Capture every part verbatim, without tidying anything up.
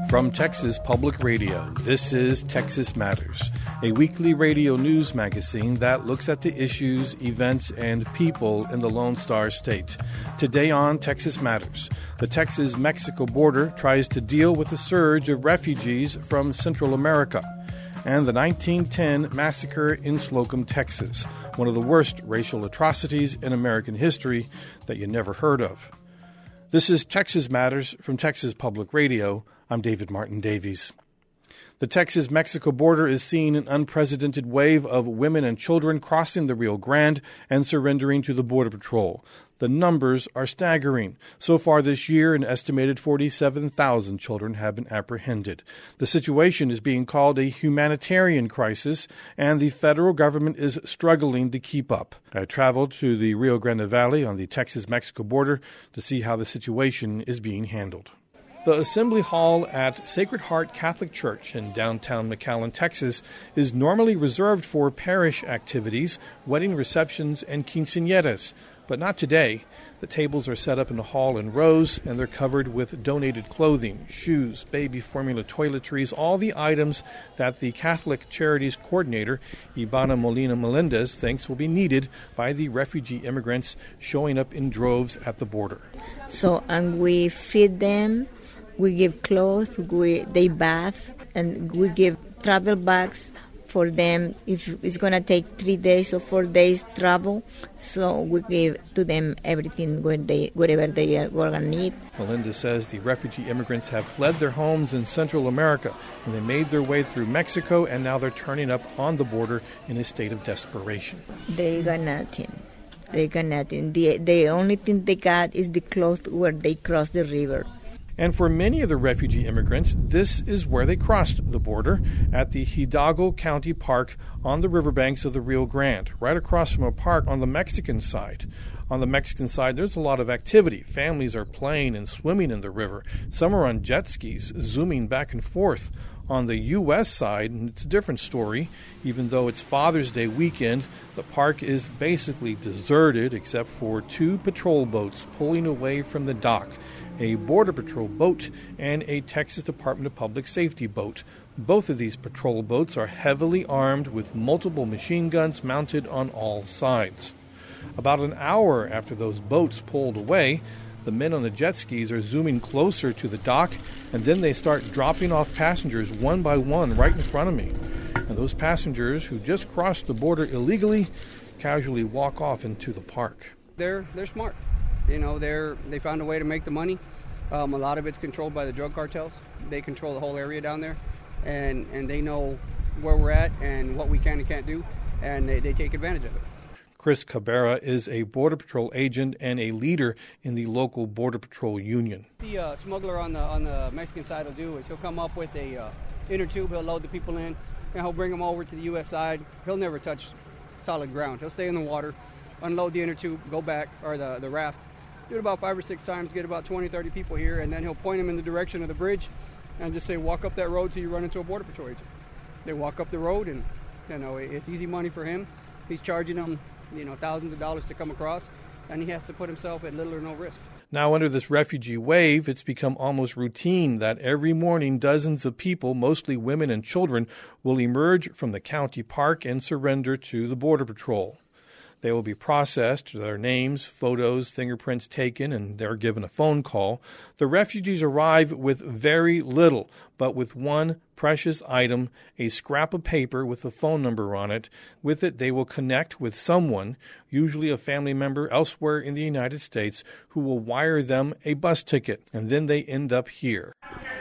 From Texas Public Radio, this is Texas Matters, a weekly radio news magazine that looks at the issues, events, and people in the Lone Star State. Today on Texas Matters, the Texas-Mexico border tries to deal with a surge of refugees from Central America, and the nineteen ten massacre in Slocum, Texas, one of the worst racial atrocities in American history that you never heard of. This is Texas Matters from Texas Public Radio. I'm David Martin Davies. The Texas-Mexico border is seeing an unprecedented wave of women and children crossing the Rio Grande and surrendering to the Border Patrol. The numbers are staggering. So far this year, an estimated forty-seven thousand children have been apprehended. The situation is being called a humanitarian crisis, and the federal government is struggling to keep up. I traveled to the Rio Grande Valley on the Texas-Mexico border to see how the situation is being handled. The Assembly Hall at Sacred Heart Catholic Church in downtown McAllen, Texas, is normally reserved for parish activities, wedding receptions, and quinceañeras. But not today. The tables are set up in the hall in rows, and they're covered with donated clothing, shoes, baby formula toiletries, all the items that the Catholic Charities Coordinator, Ivana Molina Melendez, thinks will be needed by the refugee immigrants showing up in droves at the border. So, and we feed them. We give clothes, we, they bath, and we give travel bags for them if it's going to take three days or four days travel. So we give to them everything where they, whatever they are going to need. Melinda says the refugee immigrants have fled their homes in Central America, and they made their way through Mexico, and now they're turning up on the border in a state of desperation. They got nothing. They got nothing. The, the only thing they got is the clothes where they cross the river. And for many of the refugee immigrants, this is where they crossed the border, at the Hidalgo County Park on the riverbanks of the Rio Grande, right across from a park on the Mexican side. On the Mexican side, there's a lot of activity. Families are playing and swimming in the river. Some are on jet skis, zooming back and forth. On the U S side, and it's a different story. Even though it's Father's Day weekend, the park is basically deserted except for two patrol boats pulling away from the dock, a Border Patrol boat and a Texas Department of Public Safety boat. Both of these patrol boats are heavily armed with multiple machine guns mounted on all sides. About an hour after those boats pulled away, the men on the jet skis are zooming closer to the dock, and then they start dropping off passengers one by one right in front of me. And those passengers who just crossed the border illegally casually walk off into the park. They're they're smart. You know, they're they found a way to make the money. Um, a lot of it's controlled by the drug cartels. They control the whole area down there, and, and they know where we're at and what we can and can't do, and they, they take advantage of it. Chris Cabrera is a Border Patrol agent and a leader in the local Border Patrol union. The uh, smuggler on the on the Mexican side will do is he'll come up with a uh, inner tube, he'll load the people in, and he'll bring them over to the U S side. He'll never touch solid ground. He'll stay in the water, unload the inner tube, go back, or the, the raft, do it about five or six times, get about twenty, thirty people here, and then he'll point them in the direction of the bridge and just say, walk up that road till you run into a Border Patrol agent. They walk up the road, and you know it's easy money for him. He's charging them you know, thousands of dollars to come across, and he has to put himself at little or no risk. Now, under this refugee wave, it's become almost routine that every morning dozens of people, mostly women and children, will emerge from the county park and surrender to the Border Patrol. They will be processed, their names, photos, fingerprints taken, and they're given a phone call. The refugees arrive with very little, but with one precious item, a scrap of paper with a phone number on it. With it, they will connect with someone, usually a family member elsewhere in the United States, who will wire them a bus ticket, and then they end up here.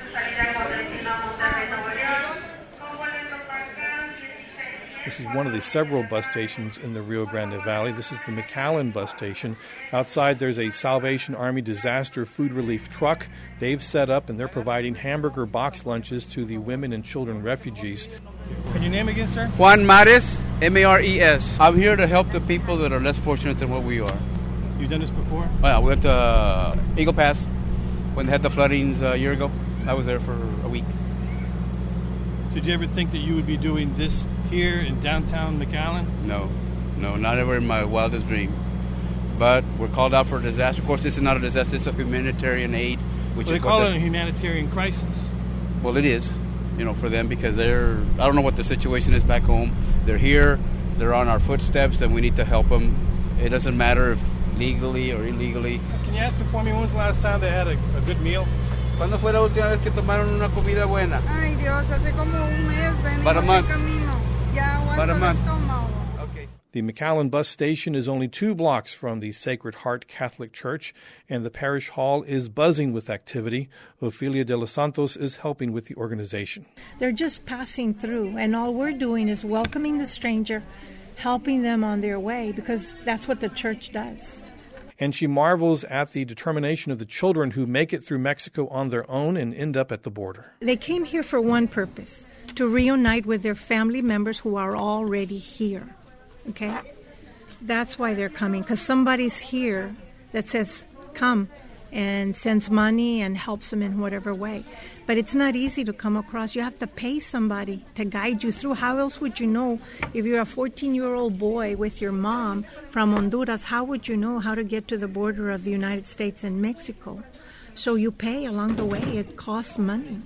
This is one of the several bus stations in the Rio Grande Valley. This is the McAllen bus station. Outside, there's a Salvation Army disaster food relief truck. They've set up, and they're providing hamburger box lunches to the women and children refugees. And your name again, sir? Juan Mares, M A R E S. I'm here to help the people that are less fortunate than what we are. You've done this before? Oh, yeah, we went to uh, Eagle Pass when they had the floodings a year ago. I was there for a week. Did you ever think that you would be doing this here in downtown McAllen? No, no, not ever in my wildest dream. But we're called out for a disaster. Of course, this is not a disaster. It's a humanitarian aid. Which well, is they call what it a humanitarian crisis. well, it is, you know, for them because they're, I don't know what the situation is back home. They're here, they're on our footsteps, and we need to help them. It doesn't matter if legally or illegally. Can you ask me for me, when was the last time they had a, a good meal? ¿Cuándo fue la última vez que tomaron una comida buena? Ay, Dios, hace como un mes About a venimos month. en camino. Ya About a aguanto el month. estómago. Okay. The McAllen bus station is only two blocks from the Sacred Heart Catholic Church, and the parish hall is buzzing with activity. Ofelia de los Santos is helping with the organization. They're just passing through, and all we're doing is welcoming the stranger, helping them on their way, because that's what the church does. And she marvels at the determination of the children who make it through Mexico on their own and end up at the border. They came here for one purpose, to reunite with their family members who are already here. Okay? That's why they're coming, because somebody's here that says, come, and sends money and helps them in whatever way. But it's not easy to come across. You have to pay somebody to guide you through. How else would you know if you're a fourteen-year-old boy with your mom from Honduras? How would you know how to get to the border of the United States and Mexico? So you pay along the way. It costs money.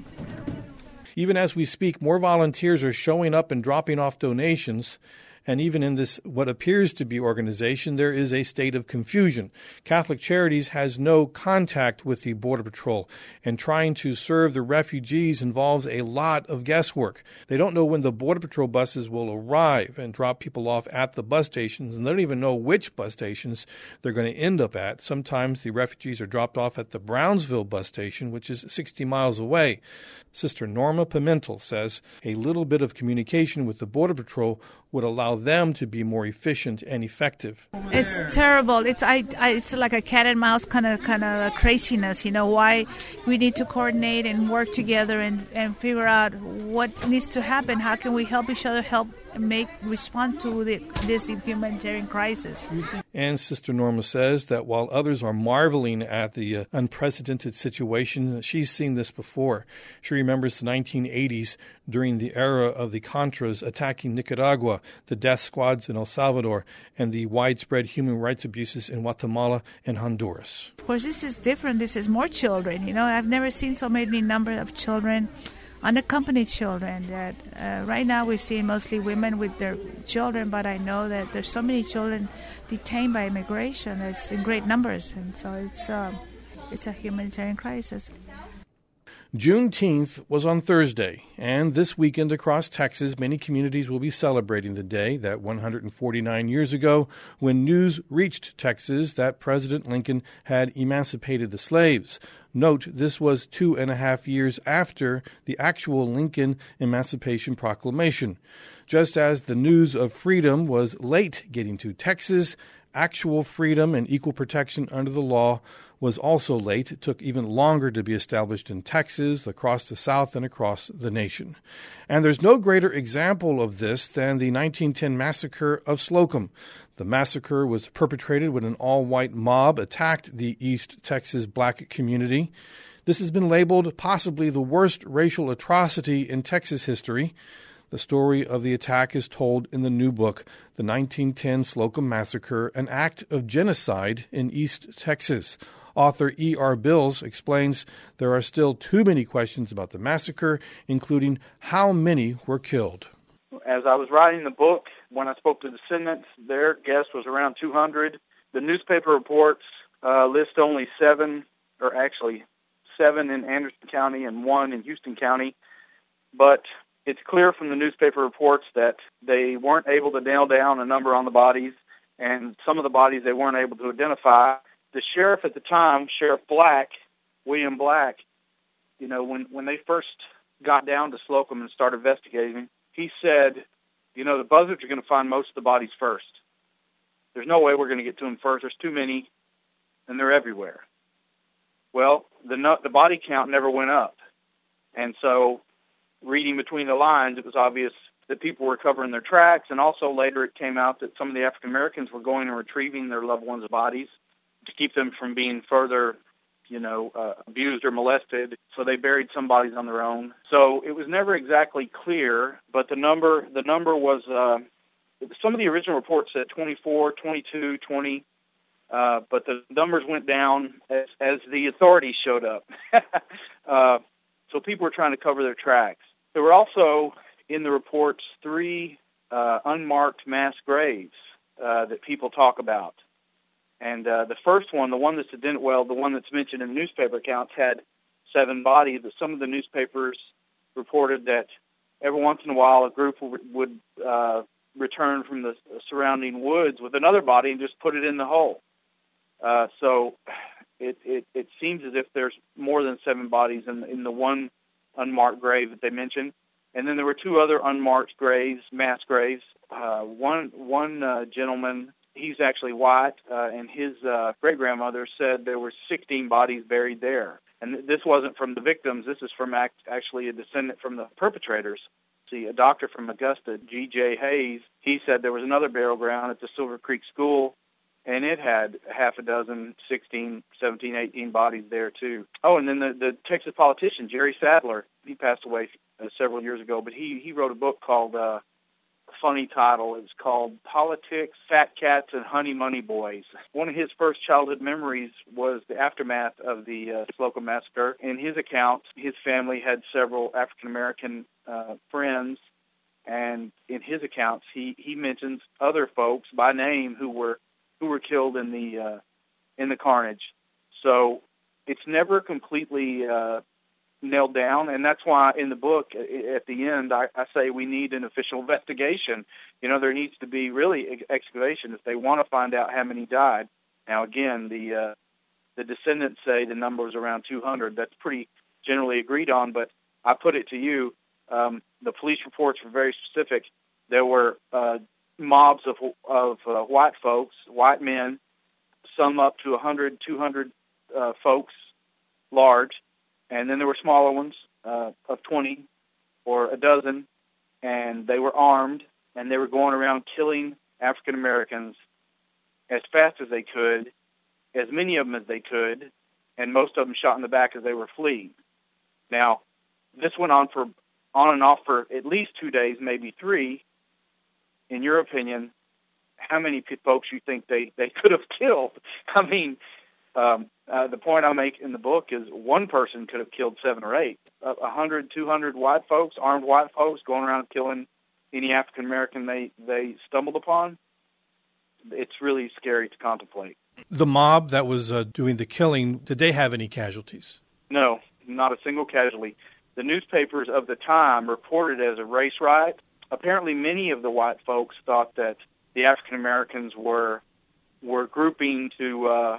Even as we speak, more volunteers are showing up and dropping off donations. And even in this, what appears to be organization, there is a state of confusion. Catholic Charities has no contact with the Border Patrol, and trying to serve the refugees involves a lot of guesswork. They don't know when the Border Patrol buses will arrive and drop people off at the bus stations, and they don't even know which bus stations they're going to end up at. Sometimes the refugees are dropped off at the Brownsville bus station, which is sixty miles away. Sister Norma Pimentel says a little bit of communication with the Border Patrol would allow them to be more efficient and effective. It's terrible. It's I, I it's like a cat and mouse kind of kind of craziness. You know why we need to coordinate and work together and, and figure out what needs to happen. How can we help each other help make respond to the, this humanitarian crisis? And Sister Norma says that while others are marveling at the uh, unprecedented situation, she's seen this before. She remembers the nineteen eighties during the era of the Contras attacking Nicaragua, the death squads in El Salvador, and the widespread human rights abuses in Guatemala and Honduras. Of course, this is different. This is more children. You know, I've never seen so many number of children, unaccompanied children. That uh, right now we see mostly women with their children, but I know that there's so many children detained by immigration. It's in great numbers, and so it's uh, it's a humanitarian crisis. Juneteenth was on Thursday, and this weekend across Texas, many communities will be celebrating the day that one hundred forty-nine years ago, when news reached Texas that President Lincoln had emancipated the slaves. Note, this was two and a half years after the actual Lincoln Emancipation Proclamation. Just as the news of freedom was late getting to Texas, actual freedom and equal protection under the law was also late. It took even longer to be established in Texas, across the South, and across the nation. And there's no greater example of this than the nineteen ten massacre of Slocum. The massacre was perpetrated when an all-white mob attacked the East Texas black community. This has been labeled possibly the worst racial atrocity in Texas history. The story of the attack is told in the new book, The nineteen ten Slocum Massacre, an Act of Genocide in East Texas. Author E R Bills explains there are still too many questions about the massacre, including how many were killed. As I was writing the book, when I spoke to descendants, their guess was around two hundred. The newspaper reports uh, list only seven, or actually seven in Anderson County and one in Houston County. But it's clear from the newspaper reports that they weren't able to nail down a number on the bodies, and some of the bodies they weren't able to identify. The sheriff at the time, Sheriff Black, William Black, you know, when, when they first got down to Slocum and started investigating, he said, you know, the buzzards are going to find most of the bodies first. There's no way we're going to get to them first. There's too many, and they're everywhere. Well, the the body count never went up. And so, reading between the lines, it was obvious that people were covering their tracks, and also later it came out that some of the African Americans were going and retrieving their loved ones' bodies to keep them from being further, you know, uh, abused or molested. So they buried some bodies on their own. So it was never exactly clear, but the number the number was, uh, some of the original reports said twenty-four, twenty-two, twenty, uh, but the numbers went down as, as the authorities showed up. uh, So people were trying to cover their tracks. There were also, in the reports, three uh, unmarked mass graves uh, that people talk about. And uh, the first one, the one that's ident- well, the one that's mentioned in newspaper accounts, had seven bodies. But some of the newspapers reported that every once in a while a group w- would uh, return from the surrounding woods with another body and just put it in the hole. Uh, so it, it, it seems as if there's more than seven bodies in, in the one unmarked grave that they mentioned. And then there were two other unmarked graves, mass graves. Uh, one one uh, gentleman, he's actually white, uh, and his uh, great-grandmother said there were sixteen bodies buried there. And th- this wasn't from the victims. This is from act- actually a descendant from the perpetrators. See, a doctor from Augusta, G J Hayes, he said there was another burial ground at the Silver Creek School, and it had half a dozen, sixteen, seventeen, eighteen bodies there, too. Oh, and then the, the Texas politician, Jerry Sadler, he passed away uh, several years ago, but he, he wrote a book called, uh, a funny title, it's called Politics, Fat Cats, and Honey Money Boys. One of his first childhood memories was the aftermath of the uh, Slocum Massacre. In his account, his family had several African-American uh, friends, and in his accounts, he, he mentions other folks by name who were who were killed in the uh, in the carnage. So it's never completely uh, nailed down, and that's why in the book at the end I, I say we need an official investigation. You know, there needs to be really excavation if they want to find out how many died. Now again, the uh, the descendants say the number was around two hundred. That's pretty generally agreed on, but I put it to you, um, the police reports were very specific. There were uh, mobs of of uh, white folks, white men, some up to one hundred, two hundred uh, folks, large, and then there were smaller ones uh, of twenty or a dozen, and they were armed, and they were going around killing African Americans as fast as they could, as many of them as they could, and most of them shot in the back as they were fleeing. Now, this went on for on and off for at least two days, maybe three. In your opinion, how many folks you think they, they could have killed? I mean, um, uh, the point I make in the book is one person could have killed seven or eight. A uh, hundred, two hundred white folks, armed white folks, going around killing any African American they, they stumbled upon. It's really scary to contemplate. The mob that was uh, doing the killing, did they have any casualties? No, not a single casualty. The newspapers of the time reported it as a race riot. Apparently, many of the white folks thought that the African Americans were were grouping to uh,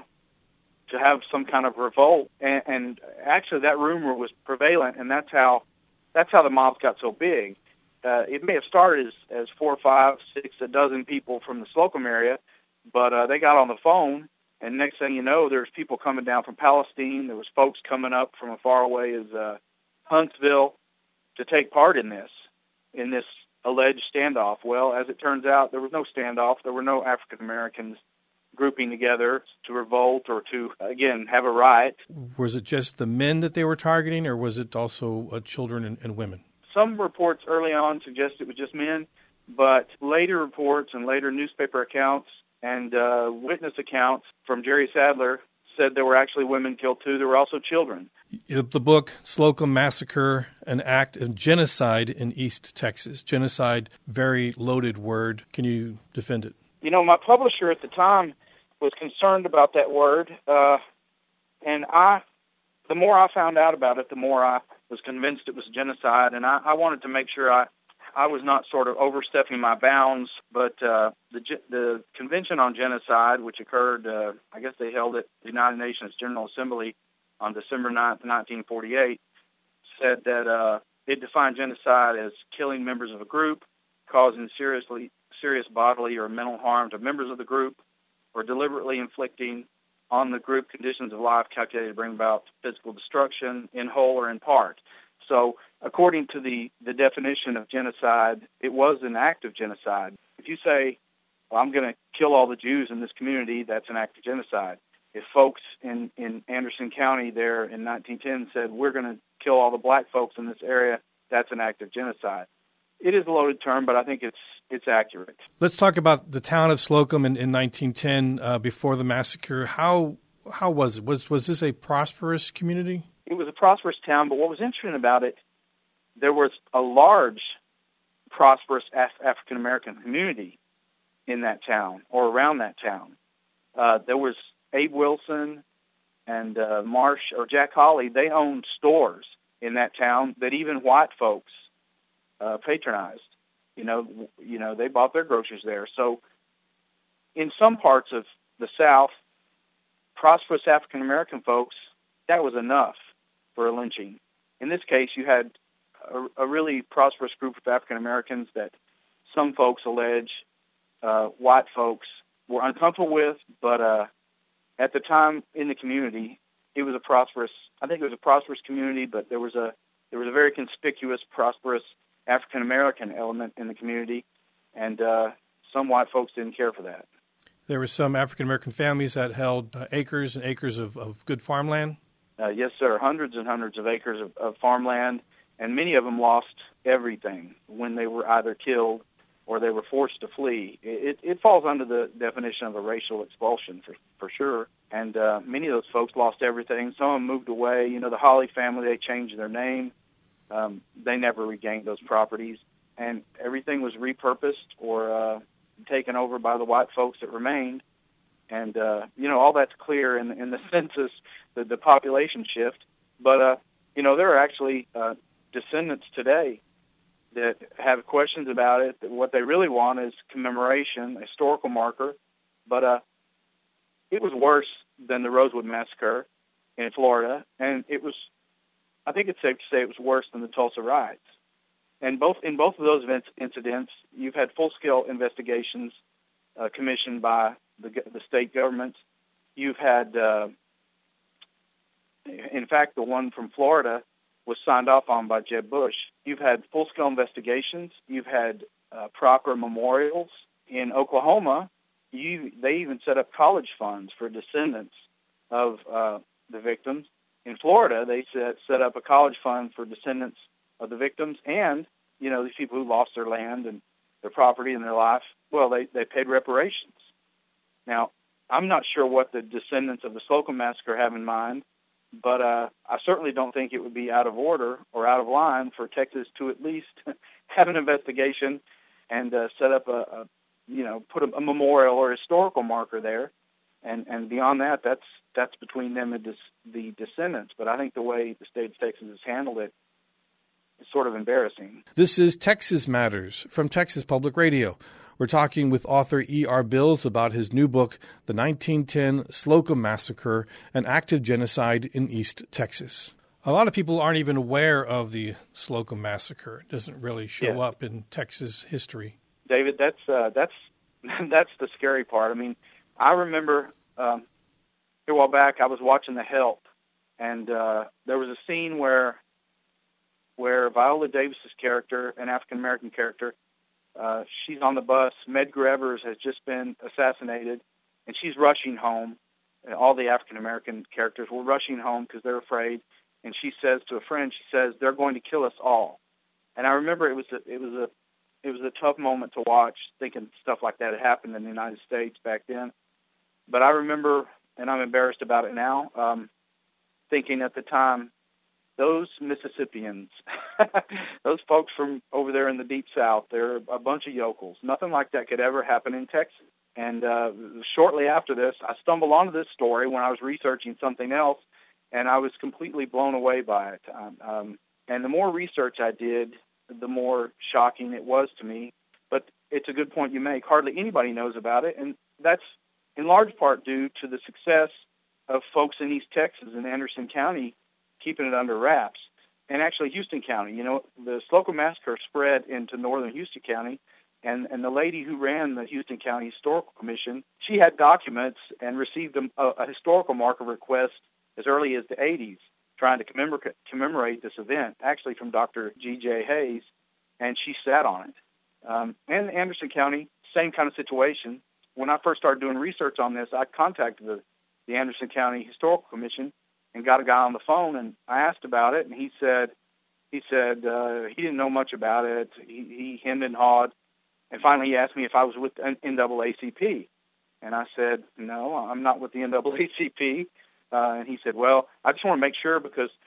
to have some kind of revolt, and, and actually, that rumor was prevalent, and that's how that's how the mobs got so big. Uh, it may have started as, as four, five, six, a dozen people from the Slocum area, but uh, they got on the phone, and next thing you know, there's people coming down from Palestine. There was folks coming up from as far away as uh, Huntsville to take part in this in this. alleged standoff. Well, as it turns out, there was no standoff. There were no African Americans grouping together to revolt or to, again, have a riot. Was it just the men that they were targeting, or was it also uh, children and, and women? Some reports early on suggested it was just men, but later reports and later newspaper accounts and uh, witness accounts from Jerry Sadler said there were actually women killed too. There were also children. The book, Slocum Massacre, an act of genocide in East Texas. Genocide, very loaded word. Can you defend it? You know, my publisher at the time was concerned about that word, uh, and I, the more I found out about it, the more I was convinced it was genocide, and I, I wanted to make sure I, I was not sort of overstepping my bounds, but uh, the the Convention on Genocide, which occurred, uh, I guess they held it, the United Nations General Assembly, on December ninth, nineteen forty-eight, said that uh, it defined genocide as killing members of a group, causing seriously serious bodily or mental harm to members of the group, or deliberately inflicting on the group conditions of life calculated to bring about physical destruction in whole or in part. So according to the, the definition of genocide, it was an act of genocide. If you say, well, I'm going to kill all the Jews in this community, that's an act of genocide. If folks in, in Anderson County there in nineteen ten said, we're going to kill all the black folks in this area, that's an act of genocide. It is a loaded term, but I think it's it's accurate. Let's talk about the town of Slocum in, in nineteen ten, uh, before the massacre. How how was it? Was was this a prosperous community? it was a prosperous town, but what was interesting about it, there was a large, prosperous Af- African-American community in that town or around that town. Uh, there was Abe Wilson and uh, Marsh or Jack Holly. They owned stores in that town that even white folks uh, patronized. You know, you know, they bought their groceries there. So in some parts of the South, prosperous African-American folks, that was enough for a lynching. In this case, you had a, a really prosperous group of African-Americans that some folks allege uh, white folks were uncomfortable with, but uh, at the time in the community, it was a prosperous, I think it was a prosperous community, but there was a there was a very conspicuous, prosperous African-American element in the community, and uh, some white folks didn't care for that. There were some African-American families that held uh, acres and acres of, of good farmland? Uh, yes, sir. Hundreds and hundreds of acres of, of farmland, and many of them lost everything when they were either killed or they were forced to flee. It, it falls under the definition of a racial expulsion for, for sure, and uh, many of those folks lost everything. Some of them moved away. You know, the Holly family, they changed their name. Um, they never regained those properties, and everything was repurposed or uh, taken over by the white folks that remained. And, uh, you know, all that's clear in, in the census, the, the population shift. But, uh, you know, there are actually uh, descendants today that have questions about it. That what they really want is commemoration, a historical marker. But uh, it was worse than the Rosewood Massacre in Florida, and it was, I think it's safe to say it was worse than the Tulsa riots. And both in both of those events, incidents, you've had full-scale investigations uh, commissioned by the, the state governments. You've had, uh, in fact, the one from Florida was signed off on by Jeb Bush. You've had full-scale investigations. You've had uh, proper memorials. In Oklahoma, you, they even set up college funds for descendants of uh, the victims. In Florida, they set, set up a college fund for descendants of the victims and, you know, these people who lost their land and their property and their life. Well, they, they paid reparations. Now, I'm not sure what the descendants of the Slocum Massacre have in mind, but uh, I certainly don't think it would be out of order or out of line for Texas to at least have an investigation and uh, set up a, a, you know, put a, a memorial or historical marker there. And, and beyond that, that's that's between them and dis- the descendants. But I think the way the state of Texas has handled it is sort of embarrassing. This is Texas Matters from Texas Public Radio. We're talking with author E R Bills about his new book, The nineteen ten Slocum Massacre, an Active Genocide in East Texas. A lot of people aren't even aware of the Slocum Massacre. It doesn't really show yeah. up in Texas history. David, that's uh, that's that's the scary part. I mean, I remember um, a while back I was watching The Help, and uh, there was a scene where where Viola Davis's character, an African American character, uh, she's on the bus. Medgar Evers has just been assassinated, and she's rushing home. And all the African American characters were rushing home because they're afraid. And she says to a friend, she says, "They're going to kill us all." And I remember it was a, it was a it was a tough moment to watch, thinking stuff like that had happened in the United States back then. But I remember, and I'm embarrassed about it now, um, thinking at the time, those Mississippians, those folks from over there in the Deep South, they're a bunch of yokels. Nothing like that could ever happen in Texas. And uh, shortly after this, I stumbled onto this story when I was researching something else, and I was completely blown away by it. Um, um, and the more research I did, the more shocking it was to me. But it's a good point you make. Hardly anybody knows about it, and that's in large part due to the success of folks in East Texas and Anderson County keeping it under wraps. And actually Houston County, you know, the Slocum Massacre spread into northern Houston County, and, and the lady who ran the Houston County Historical Commission, she had documents and received a, a historical marker request as early as the eighties, trying to commemorate, commemorate this event, actually from Doctor G J Hayes, and she sat on it. Um, and Anderson County, same kind of situation. When I first started doing research on this, I contacted the, the Anderson County Historical Commission and got a guy on the phone, and I asked about it, and he said he said uh, he didn't know much about it. He, he hemmed and hawed, and finally he asked me if I was with the N double A C P, and I said, no, I'm not with the N double A C P. Uh, and he said, well, I just want to make sure because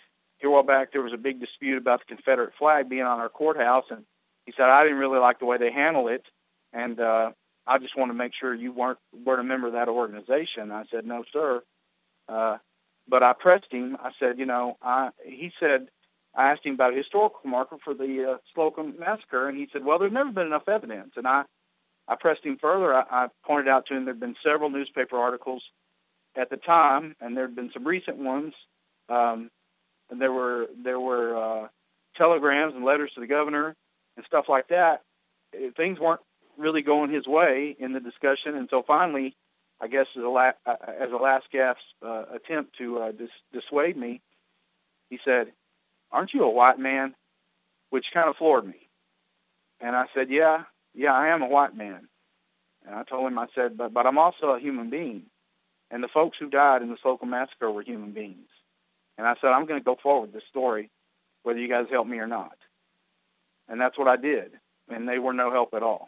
here a while back there was a big dispute about the Confederate flag being on our courthouse, and he said, I didn't really like the way they handled it, and uh, I just want to make sure you weren't, weren't a member of that organization. I said, no, sir. Uh, but I pressed him. I said, you know, I, he said, I asked him about a historical marker for the uh, Slocum Massacre, and he said, well, there's never been enough evidence. And I, I pressed him further. I, I pointed out to him there had been several newspaper articles at the time, and there had been some recent ones. Um, and there were there were uh, telegrams and letters to the governor and stuff like that. Things weren't really going his way in the discussion, and so finally, I guess as a, la- as a last gasp uh, attempt to uh, dis- dissuade me, he said, aren't you a white man? Which kind of floored me. And I said, yeah, yeah, I am a white man. And I told him, I said, but, but I'm also a human being. And the folks who died in the Slocum Massacre were human beings. And I said, I'm going to go forward with this story, whether you guys help me or not. And that's what I did. And they were no help at all.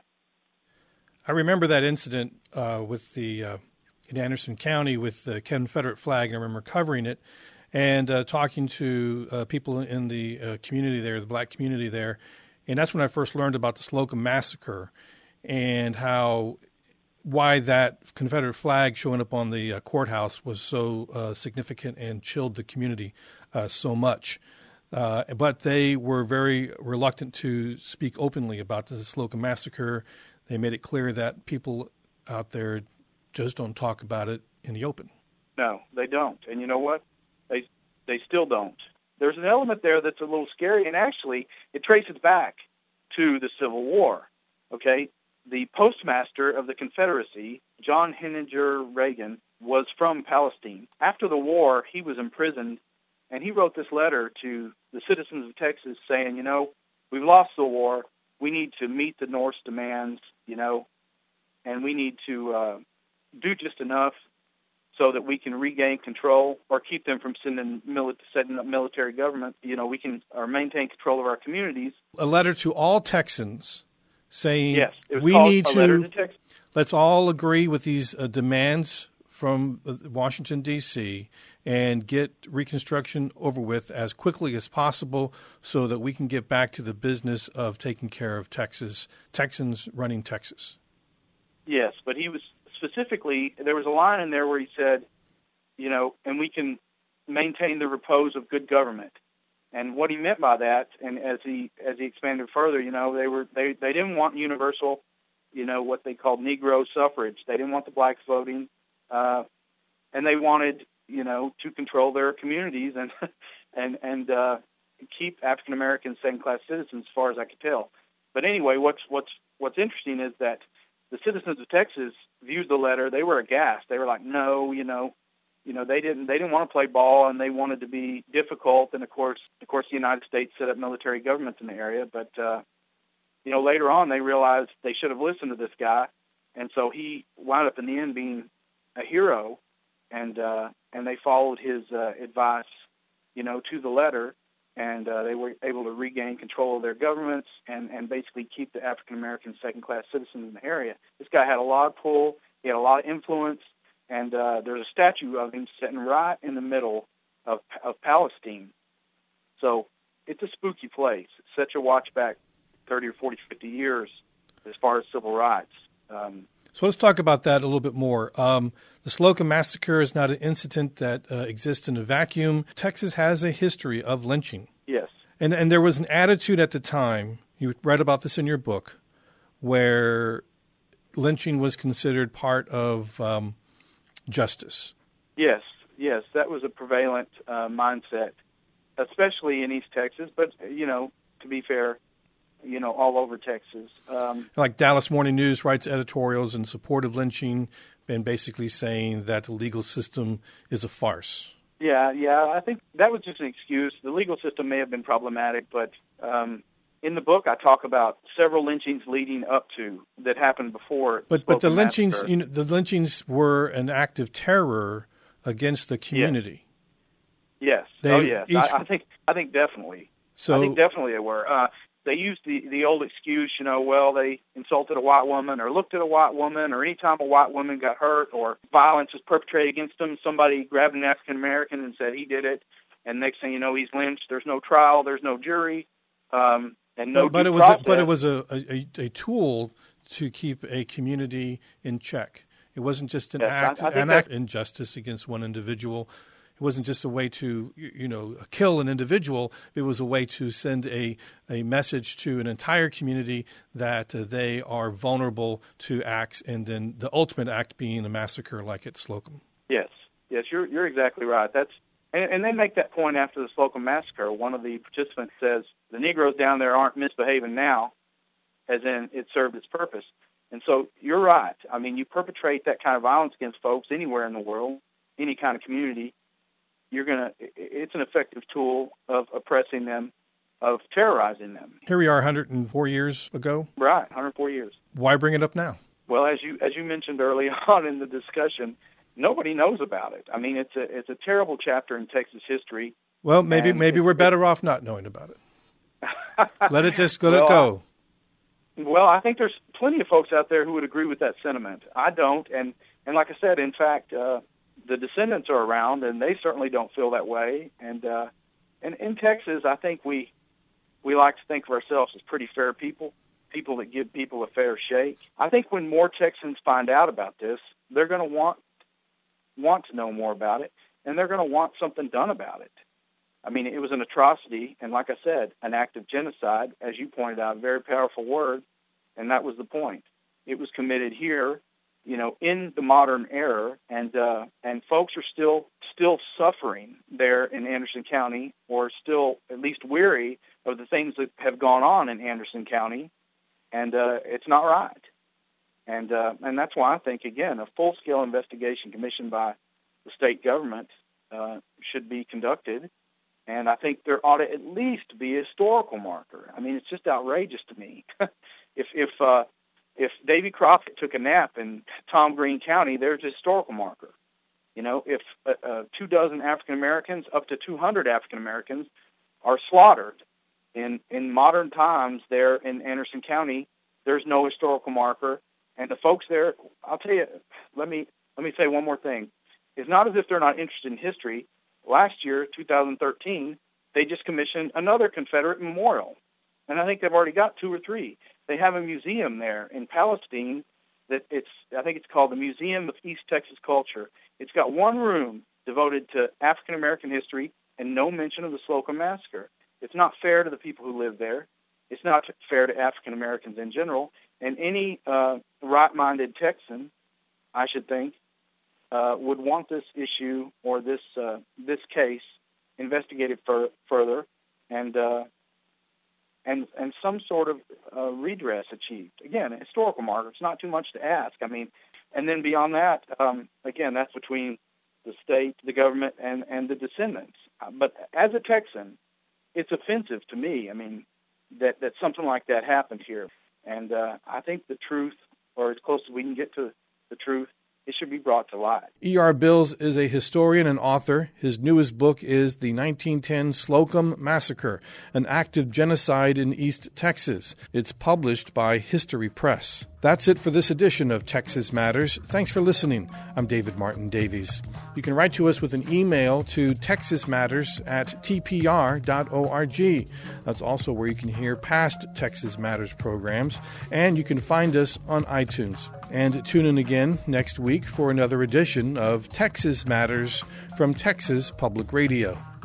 I remember that incident uh, with the uh, in Anderson County with the Confederate flag. I remember covering it and uh, talking to uh, people in the uh, community there, the black community there. And that's when I first learned about the Slocum Massacre and how why that Confederate flag showing up on the uh, courthouse was so uh, significant and chilled the community uh, so much. Uh, but they were very reluctant to speak openly about the Slocum Massacre. They made it clear that people out there just don't talk about it in the open. No, they don't. And you know what? They they still don't. There's an element there that's a little scary, and actually it traces back to the Civil War. Okay? The postmaster of the Confederacy, John Henninger Reagan, was from Palestine. After the war, he was imprisoned, and he wrote this letter to the citizens of Texas saying, you know, we've lost the war. We need to meet the North's demands, you know, and we need to uh, do just enough so that we can regain control or keep them from sending mili- setting up military government. You know, we can or maintain control of our communities. A letter to all Texans saying, yes, it was we called need a to, letter to Texas. Let's all agree with these uh, demands from Washington, D C, and get Reconstruction over with as quickly as possible so that we can get back to the business of taking care of Texas, Texans running Texas. Yes, but he was specifically, there was a line in there where he said, you know, and we can maintain the repose of good government. And what he meant by that, and as he as he expanded further, you know, they were they, they didn't want universal, you know, what they called Negro suffrage. They didn't want the blacks voting, uh, and they wanted, you know, to control their communities and and and uh, keep African Americans second-class citizens, as far as I could tell. But anyway, what's what's what's interesting is that the citizens of Texas viewed the letter. They were aghast. They were like, no, you know, you know, they didn't they didn't want to play ball, and they wanted to be difficult. And of course, of course, the United States set up military governments in the area. But uh, you know, later on, they realized they should have listened to this guy, and so he wound up in the end being a hero. And uh, and they followed his uh, advice, you know, to the letter, and uh, they were able to regain control of their governments and, and basically keep the African American second-class citizens in the area. This guy had a lot of pull, he had a lot of influence, and uh, there's a statue of him sitting right in the middle of of Palestine. So it's a spooky place. It's such a watch back thirty or forty, fifty years as far as civil rights. Um, So let's talk about that a little bit more. Um, the Slocum Massacre is not an incident that uh, exists in a vacuum. Texas has a history of lynching. Yes. And and there was an attitude at the time, you write about this in your book, where lynching was considered part of um, justice. Yes, yes, that was a prevalent uh, mindset, especially in East Texas, but, you know, to be fair, you know, all over Texas. Um, like Dallas Morning News writes editorials in support of lynching and basically saying that the legal system is a farce. Yeah, yeah, I think that was just an excuse. The legal system may have been problematic, but um, in the book I talk about several lynchings leading up to that happened before. But but the lynchings, Massacre. you know, the lynchings were an act of terror against the community. Yes. They oh, yes. each- I, I think I think definitely. So I think definitely they were. Uh, they used the, the old excuse, you know, well, they insulted a white woman or looked at a white woman, or any time a white woman got hurt or violence was perpetrated against them, somebody grabbed an African American and said he did it. and next thing you know, he's lynched. There's no trial, there's no jury, um, and no. But, but due it was process. a, but it was a, a, a tool to keep a community in check. It wasn't just an yes, act I, I an act of injustice against one individual. It wasn't just a way to, you know, kill an individual. It was a way to send a, a message to an entire community that uh, they are vulnerable to acts, and then the ultimate act being a massacre like at Slocum. Yes, yes, you're you're exactly right. That's and, and they make that point after the Slocum massacre. One of the participants says the Negroes down there aren't misbehaving now, as in it served its purpose. And so you're right. I mean, you perpetrate that kind of violence against folks anywhere in the world, any kind of community, you're gonna. It's an effective tool of oppressing them, of terrorizing them. Here we are, one hundred four years ago. Right, one hundred four years. Why bring it up now? Well, as you as you mentioned early on in the discussion, nobody knows about it. I mean, it's a it's a terrible chapter in Texas history. Well, maybe maybe we're better off not knowing about it. Let it just let well, it go. I, well, I think there's plenty of folks out there who would agree with that sentiment. I don't, and and like I said, in fact. Uh, The descendants are around, and they certainly don't feel that way. And uh, and in Texas, I think we we like to think of ourselves as pretty fair people, people that give people a fair shake. I think when more Texans find out about this, they're going to want want to know more about it, and they're going to want something done about it. I mean, it was an atrocity, and like I said, an act of genocide, as you pointed out, a very powerful word, and that was the point. It was committed here, you know, in the modern era, and uh, and folks are still still suffering there in Anderson County, or still at least weary of the things that have gone on in Anderson County, and uh, it's not right. And uh, and that's why I think, again, a full-scale investigation commissioned by the state government uh, should be conducted, and I think there ought to at least be a historical marker. I mean, it's just outrageous to me. if if uh, If Davy Crockett took a nap in Tom Green County, there's a historical marker. You know, if uh, uh, two dozen African Americans, up to two hundred African Americans, are slaughtered in in modern times there in Anderson County, there's no historical marker. And the folks there, I'll tell you, let me let me say one more thing. It's not as if they're not interested in history. Last year, two thousand thirteen, they just commissioned another Confederate memorial, and I think they've already got two or three. They have a museum there in Palestine that it's, I think it's called the Museum of East Texas Culture. It's got one room devoted to African-American history and no mention of the Slocum Massacre. It's not fair to the people who live there. It's not fair to African-Americans in general. And any uh, right-minded Texan, I should think, uh, would want this issue or this uh, this case investigated fur- further and uh And, and some sort of uh, redress achieved. Again, a historical marker. It's not too much to ask. I mean, and then beyond that, um, again, that's between the state, the government, and, and the descendants. Uh, but as a Texan, it's offensive to me. I mean, that, that something like that happened here. And uh, I think the truth, or as close as we can get to the truth, it should be brought to light. E R. Bills is a historian and author. His newest book is The nineteen ten Slocum Massacre, an act of genocide in East Texas. It's published by History Press. That's it for this edition of Texas Matters. Thanks for listening. I'm David Martin Davies. You can write to us with an email to texasmatters at t p r dot org. That's also where you can hear past Texas Matters programs, and you can find us on iTunes. And tune in again next week for another edition of Texas Matters from Texas Public Radio.